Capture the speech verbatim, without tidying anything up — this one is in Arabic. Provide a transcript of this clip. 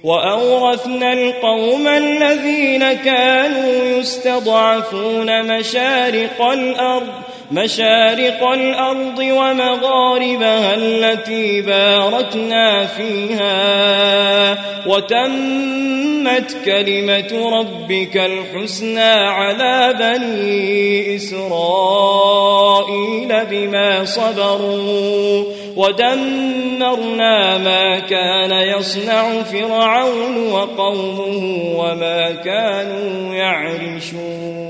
وأورثنا القوم الذين كانوا يستضعفون مشارق الأرض مشارق الأرض ومغاربها التي باركنا فيها وتمت كلمة ربك الحسنى على بني إسرائيل بما صبروا ودمرنا ما كان يصنع فرعون وقومه وما كانوا يعرشون.